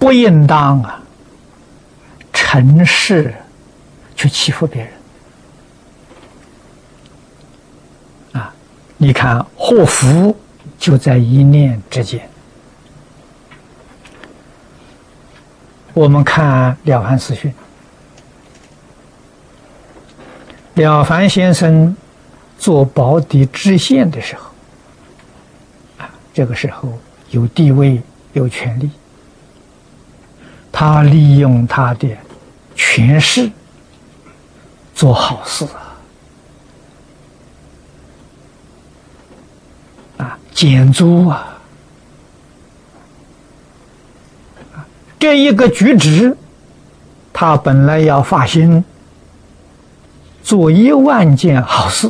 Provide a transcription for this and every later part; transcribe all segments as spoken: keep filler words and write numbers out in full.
不应当啊趁势去欺负别人啊！你看祸福就在一念之间。我们看《了凡四训》，了凡先生做保底知县的时候，啊，这个时候有地位、有权利，他利用他的权势做好事啊，啊，减租啊。这一个举止，他本来要发心做一万件好事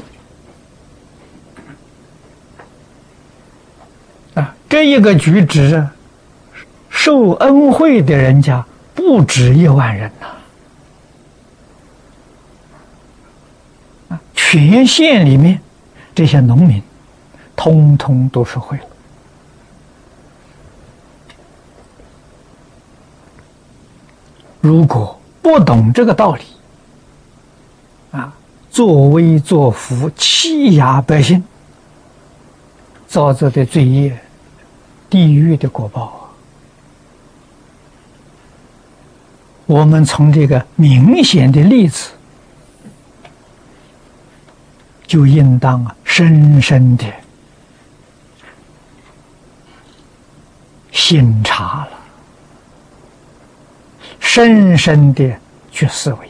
啊！这一个举止，受恩惠的人家不止一万人呐！啊，全县里面这些农民，通通都受惠了。如果不懂这个道理，啊，作威作福，欺压百姓，造作的罪业，地狱的果报啊！我们从这个明显的例子，就应当啊，深深的省察了。深深的去思维，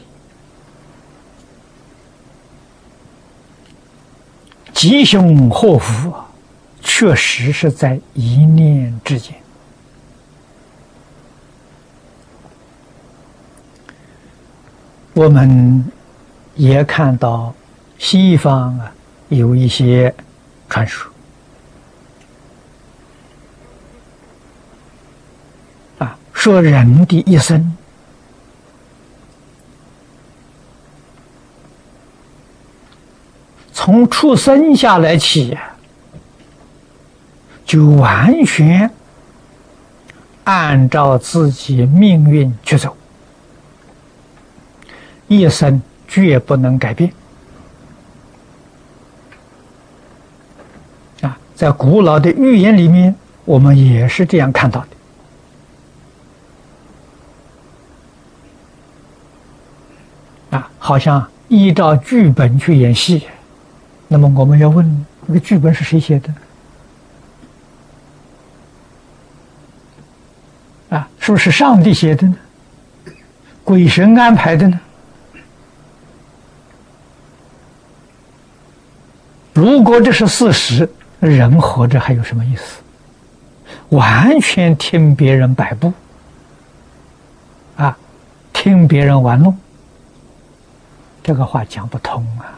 吉凶祸福啊，确实是在一念之间。我们也看到西方啊有一些传说啊，说人的一生从出生下来起呀，就完全按照自己命运去走，一生绝不能改变。啊，在古老的寓言里面，我们也是这样看到的。啊，好像依照剧本去演戏。那么我们要问，这个剧本是谁写的？啊，是不是上帝写的呢？鬼神安排的呢？如果这是事实，人活着还有什么意思？完全听别人摆布，啊，听别人玩弄，这个话讲不通啊！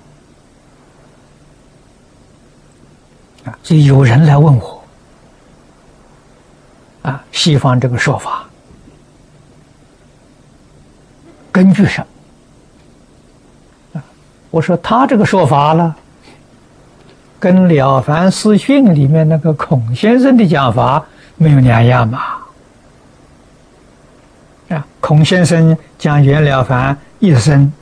啊，所以有人来问我，啊，西方这个说法根据什么？啊，我说他这个说法呢，跟《了凡四训》里面那个孔先生的讲法没有两样嘛。啊，孔先生讲袁了凡一生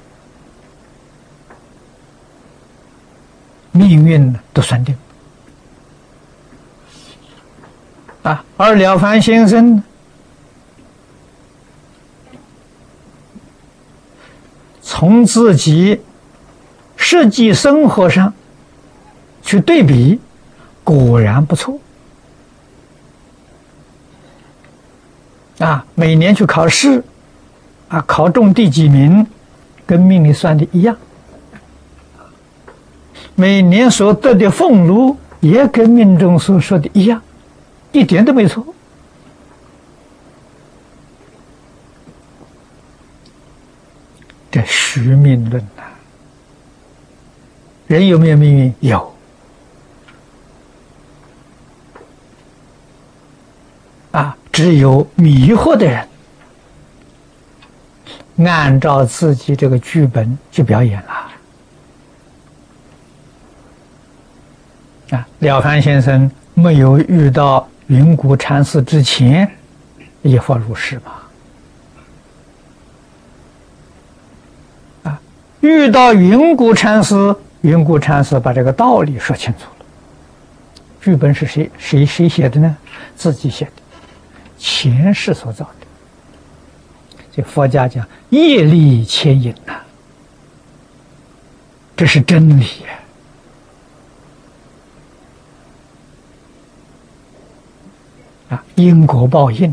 命运都算定。啊，而了凡先生从自己实际生活上去对比，果然不错。啊，每年去考试，啊，考中第几名，跟命里算的一样。每年所得的俸禄也跟命中所说的一样。一点都没错。这虚命论呐、啊，人有没有命运？有。啊，只有迷惑的人，按照自己这个剧本去表演了。啊，了凡先生没有遇到云谷禅师之前， 一佛如是嘛。啊，遇到云谷禅师，云谷禅师把这个道理说清楚了。剧本是谁谁谁写的呢？自己写的，前世所造的。这佛家讲业力牵引呐、啊，这是真理呀、啊。啊，因果报应。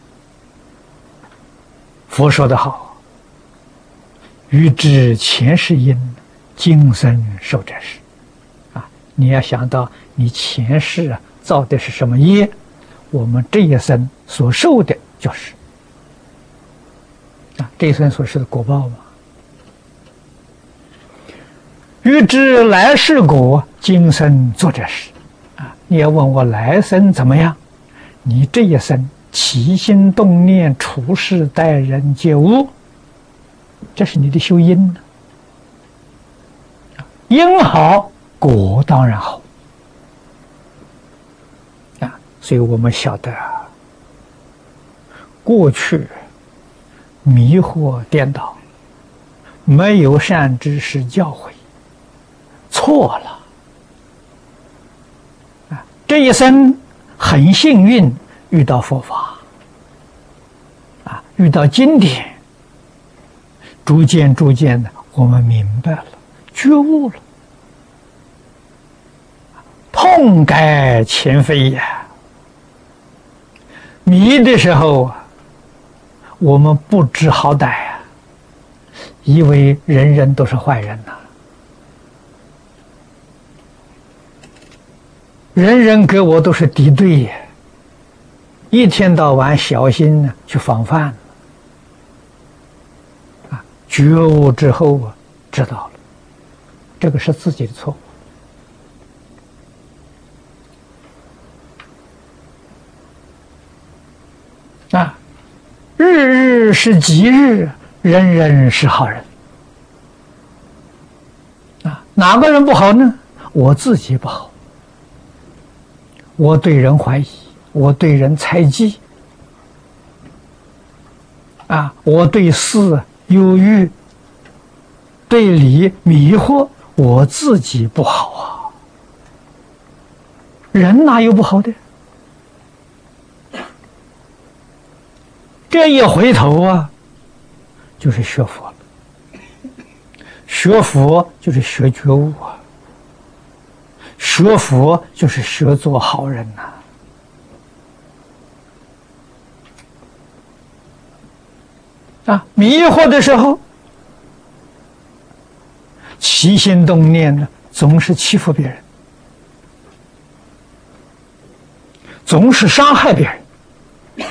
佛说得好：“欲知前世因，今生受者是。”啊，你要想到你前世啊造的是什么业，我们这一生所受的就是啊，这一生所受的果报嘛。欲知来世果，今生做这事。啊，你要问我来生怎么样？你这一生起心动念、处事待人接物，这是你的修因呢。因好，果当然好。啊，所以我们晓得啊，过去迷惑颠倒，没有善知识教诲，错了。啊，这一生很幸运遇到佛法，啊，遇到经典，逐渐逐渐的，我们明白了，觉悟了，痛改前非呀。迷的时候，我们不知好歹啊，以为人人都是坏人呐、啊，人人给我都是敌对呀。一天到晚小心呢去防范，啊，觉悟之后啊，知道了，这个是自己的错误。啊，日日是吉日，人人是好人。啊，哪个人不好呢？我自己不好，我对人怀疑。我对人猜忌，啊，我对事忧郁，对理迷惑，我自己不好啊。人哪有不好的？这一回头啊，就是学佛了。学佛就是学觉悟啊，学佛就是学做好人呐、啊。啊，迷惑的时候，起心动念呢，总是欺负别人，总是伤害别人。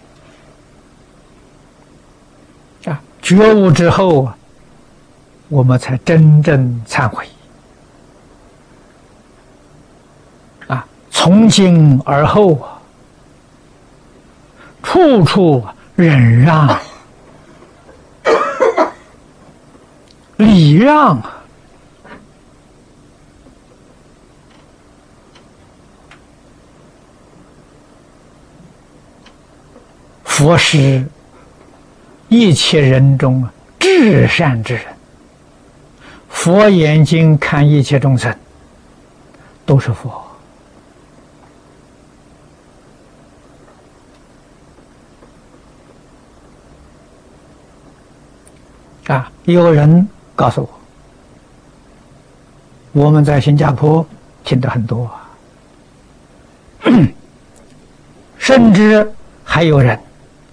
啊，觉悟之后啊，我们才真正忏悔。啊，从今而后啊，处处忍让。礼让啊，佛是一切人中至善之人。佛眼睛看一切众生，都是佛。啊，有人告诉我，我们在新加坡听得很多啊，甚至还有人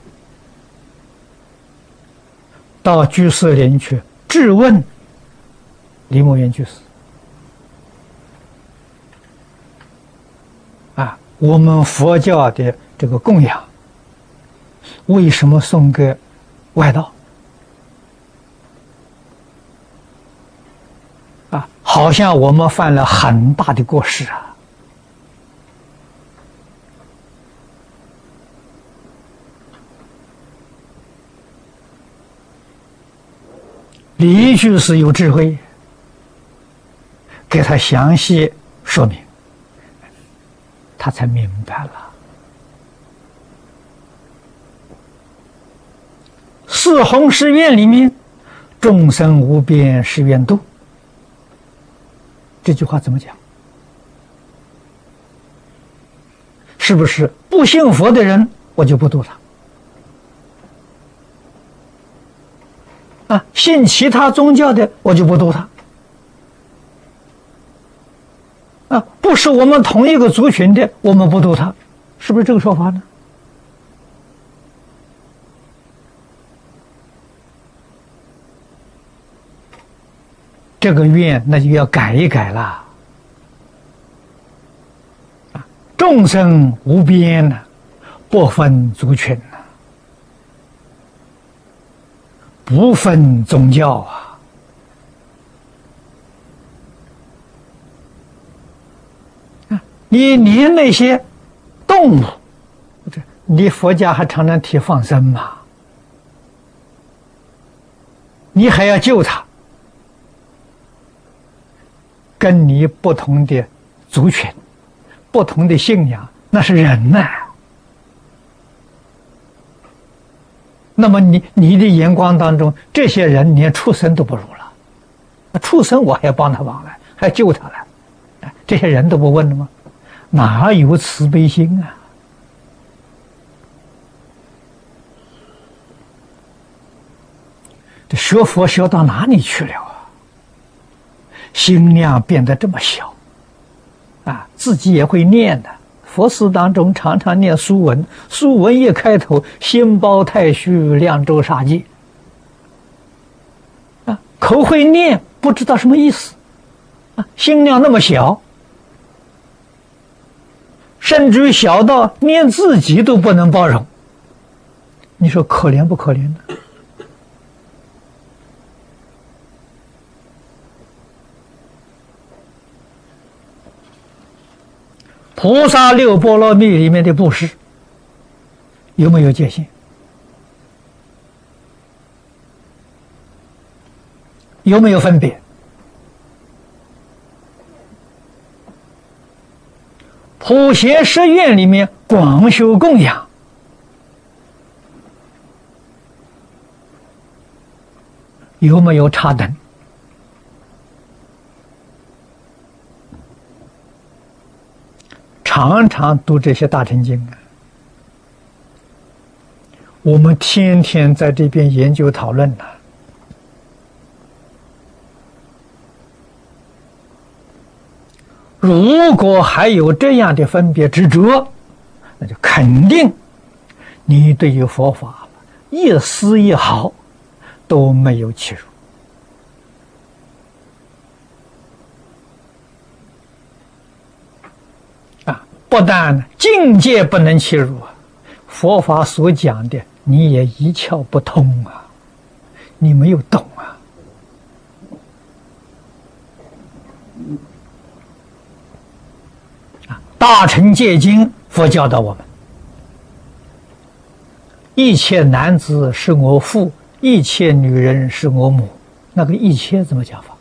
到居士林去质问李牧原居士啊，我们佛教的这个供养为什么送给外道？啊，好像我们犯了很大的过失啊！李居士有智慧，给他详细说明，他才明白了。 四弘誓愿里面，众生无边誓愿度，这句话怎么讲？是不是不信佛的人我就不度他？啊，信其他宗教的我就不度他。啊，不是我们同一个族群的，我们不度他，是不是这个说法呢？这个愿那就要改一改了。啊，众生无边呢，不分族群呢，不分宗教啊。你连那些动物，你佛家还常常提放生嘛，你还要救它，跟你不同的族群、不同的信仰，那是人呐、啊。那么你你的眼光当中，这些人连畜生都不如了，畜生我还要帮他忙来，还要救他来，这些人都不问了吗？哪有慈悲心啊？这学佛学到哪里去了啊？心量变得这么小啊！自己也会念的，佛寺当中常常念书文，书文一开头，心包太虚，量周杀戒啊，口会念，不知道什么意思啊，心量那么小。甚至于小到连自己都不能包容，你说可怜不可怜呢？菩萨六波罗蜜里面的布施有没有界限？有没有分别？普贤十愿里面广修供养，有没有差等？常常读这些大乘经啊，我们天天在这边研究讨论呢、啊。如果还有这样的分别执着，那就肯定你对于佛法一丝一毫都没有契入啊！不但境界不能契入啊，佛法所讲的你也一窍不通啊，你没有懂啊。大乘戒经，佛教导我们：一切男子是我父，一切女人是我母。那个一切怎么讲法？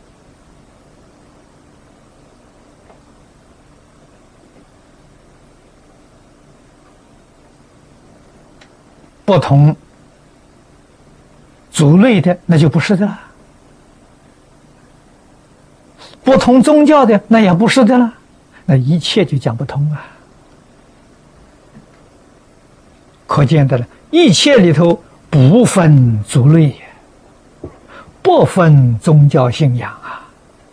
不同族类的那就不是的了，不同宗教的那也不是的了。那一切就讲不通啊！可见的了，一切里头不分族类，不分宗教信仰啊！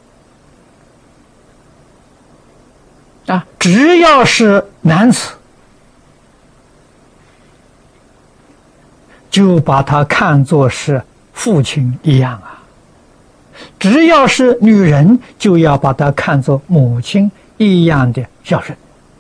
啊，只要是男子，就把他看作是父亲一样啊；只要是女人，就要把他看作母亲一样的孝顺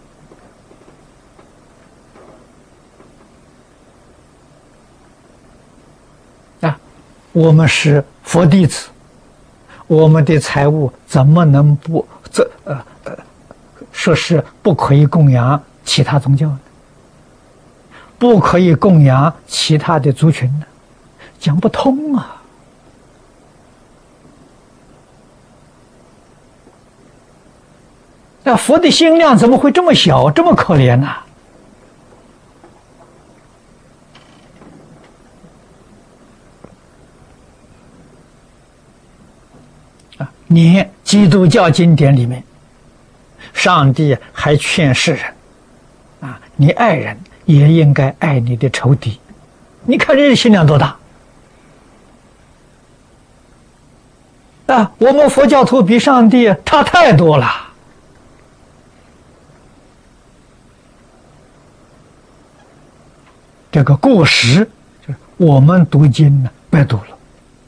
啊！我们是佛弟子，我们的财物怎么能不这呃呃说是不可以供养其他宗教呢？不可以供养其他的族群呢？讲不通啊！那佛的心量怎么会这么小，这么可怜呢、啊？ 连基督教经典里面，上帝还劝世人啊，你爱人也应该爱你的仇敌。你看人心量多大啊！我们佛教徒比上帝差太多了。这个过失，就是我们读经呢白读了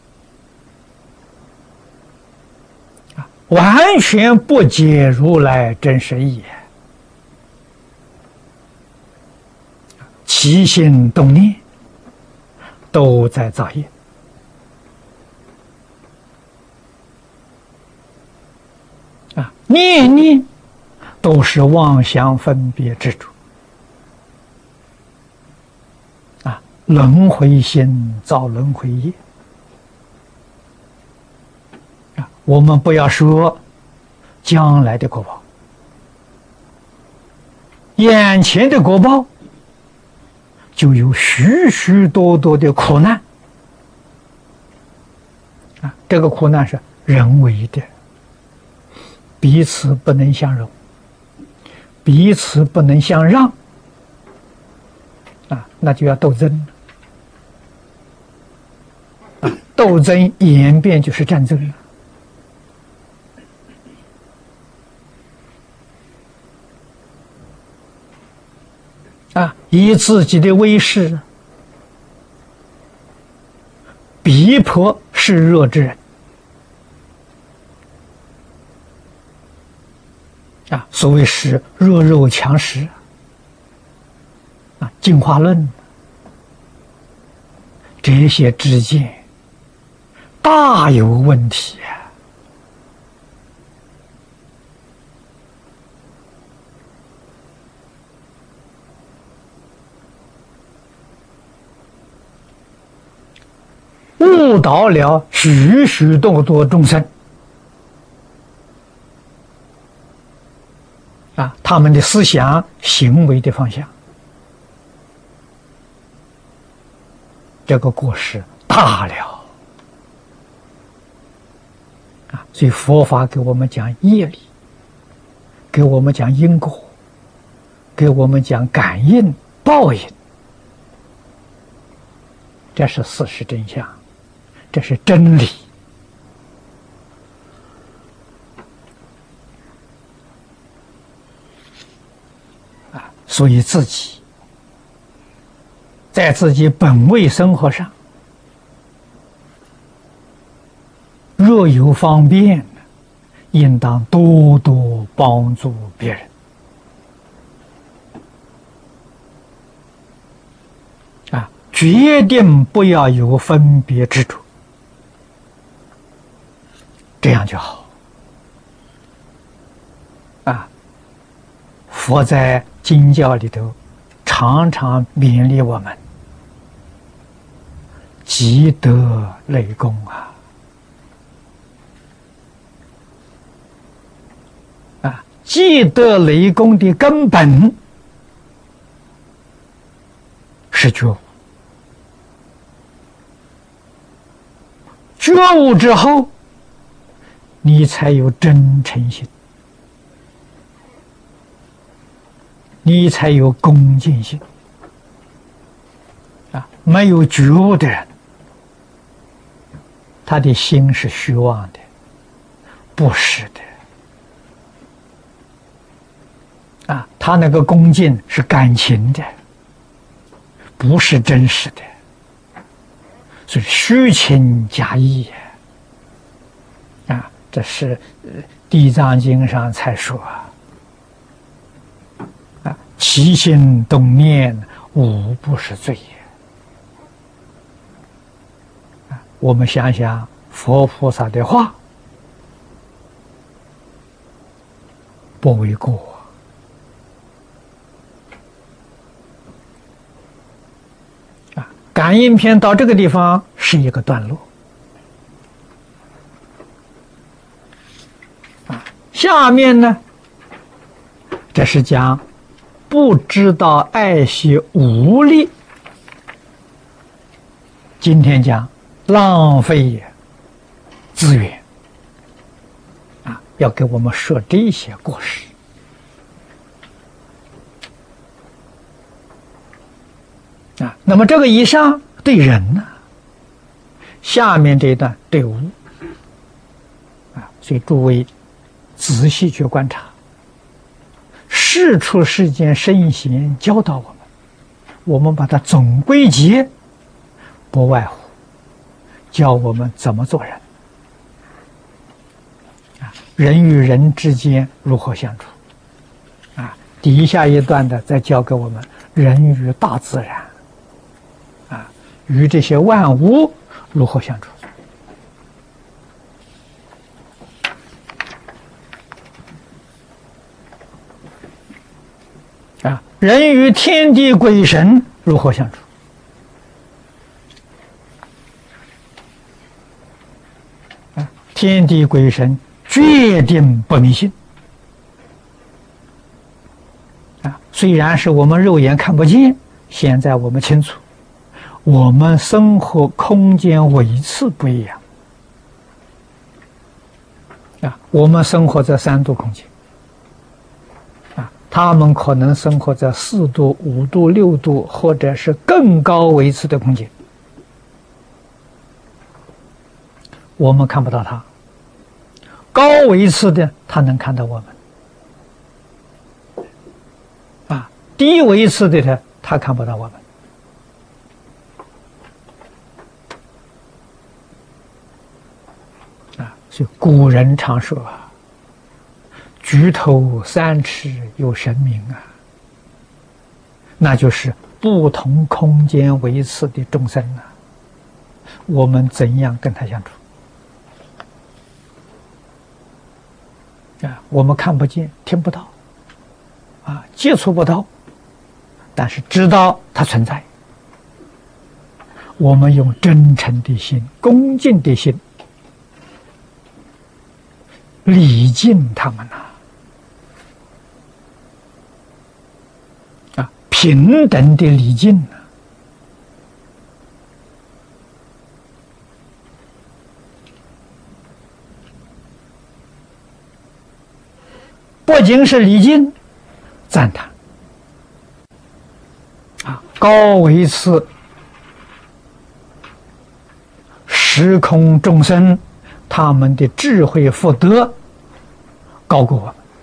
啊，完全不解如来真实义，起心动念都在造业啊，念念都是妄想分别执着。轮回心造轮回业啊！我们不要说将来的果报，眼前的果报就有许许多多的苦难啊！这个苦难是人为的，彼此不能相容，彼此不能相让啊，那就要斗争。斗争演变就是战争了啊！以自己的威势逼迫示弱之人啊！所谓是弱肉强食啊，进化论这些之见大有问题啊！误导了许许多多众生啊，他们的思想行为的方向，这个过失大了。所以佛法给我们讲业力，给我们讲因果，给我们讲感应报应，这是事实真相，这是真理啊！所以自己在自己本位生活上，若有方便，应当多多帮助别人啊！决定不要有分别执着，这样就好啊！佛在经教里头常常勉励我们，积德累功啊！积德累功的根本是觉悟，觉悟之后，你才有真诚心，你才有恭敬心啊！没有觉悟的人，他的心是虚妄的，不实的。啊，他那个恭敬是感情的，不是真实的，所以虚情假意啊！这是《地藏经》上才说啊，起心动念无不是罪也。啊，我们想想佛菩萨的话，不为过。感应篇到这个地方是一个段落啊，下面呢，这是讲不知道爱惜无力，今天讲浪费资源要给我们设这些过失。啊，那么这个以上对人呢，下面这一段对物啊，所以诸位仔细去观察，事出世间圣贤教导我们，我们把它总归结，不外乎教我们怎么做人啊，人与人之间如何相处啊，底下一段的再教给我们人与大自然啊，与这些万物如何相处啊，人与天地鬼神如何相处啊，天地鬼神决定不迷信啊，虽然是我们肉眼看不见，现在我们清楚，我们生活空间维次不一样啊，我们生活在三度空间啊，他们可能生活在四度、五度、六度，或者是更高维次的空间，我们看不到他。高维次的他能看到我们啊，低维次的他他看不到我们啊。所以古人常说啊，举头三尺有神明啊，那就是不同空间维次的众生啊，我们怎样跟他相处啊？我们看不见听不到啊，接触不到，但是知道它存在，我们用真诚的心、恭敬的心礼敬他们呐啊，平等的礼敬啊，不仅是礼敬、赞叹啊，高维次时空众生，他们的智慧福德高过我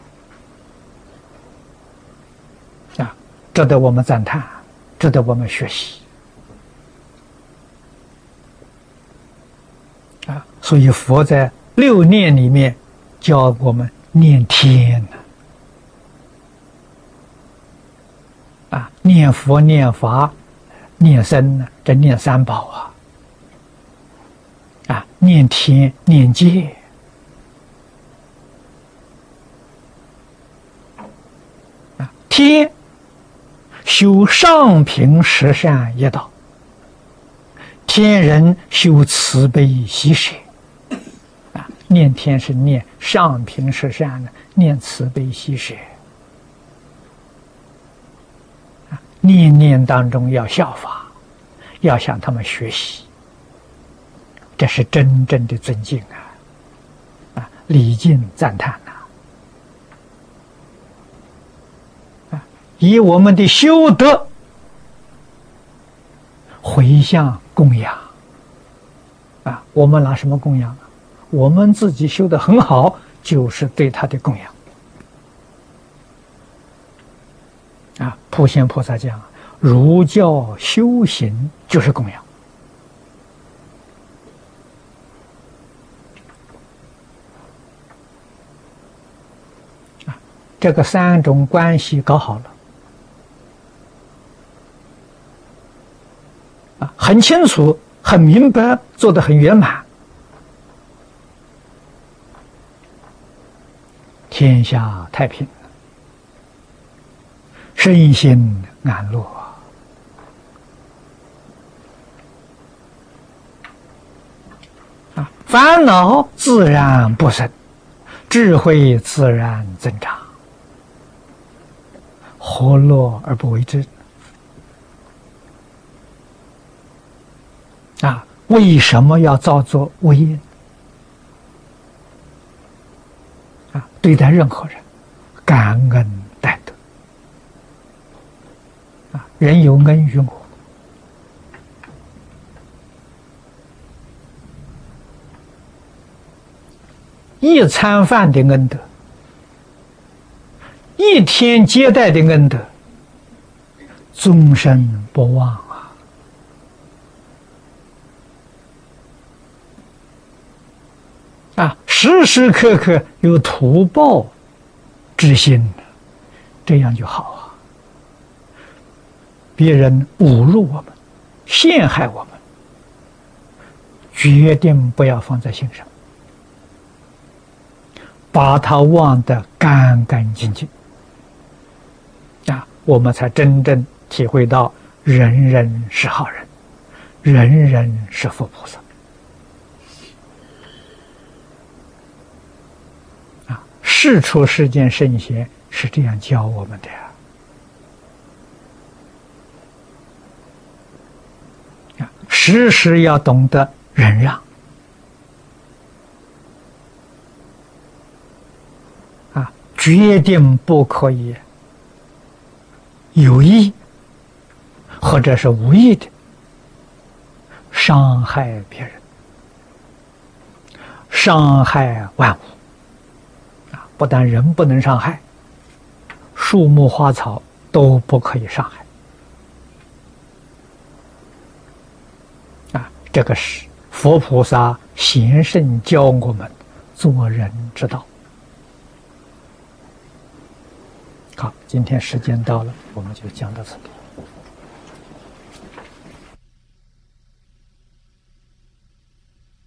们啊，值得我们赞叹，值得我们学习啊。所以佛在六念里面教我们念天呢啊，念佛、念法、念僧呢，这念三宝啊。啊，念天念戒啊，天修上品十善业道，天人修慈悲喜舍啊，念天是念上品十善呢，念慈悲喜舍啊，念念当中要效法，要向他们学习。这是真正的尊敬啊！啊，礼敬赞叹呐！啊，以我们的修德回向供养啊，我们拿什么供养呢？我们自己修得很好，就是对他的供养啊。普贤菩萨讲，儒教修行就是供养。这个三种关系搞好了啊，很清楚、很明白，做得很圆满，天下太平，身心安乐啊，烦恼自然不生，智慧自然增长。何乐而不为之啊？为什么要造作恶业对待任何人，感恩戴德。啊，人有恩于我，一餐饭的恩德，一天接待的恩德，终身不忘啊！啊，时时刻刻有图报之心，这样就好啊。别人侮辱我们、陷害我们，决定不要放在心上，把它忘得干干净净啊，我们才真正体会到人人是好人，人人是佛菩萨啊！世出世间圣贤是这样教我们的呀。啊，时时要懂得忍让啊，决定不可以有意或者是无意的伤害别人，伤害万物啊！不但人不能伤害，树木花草都不可以伤害啊！这个是佛菩萨贤圣教我们做人之道。好，今天时间到了，我们就讲到这里。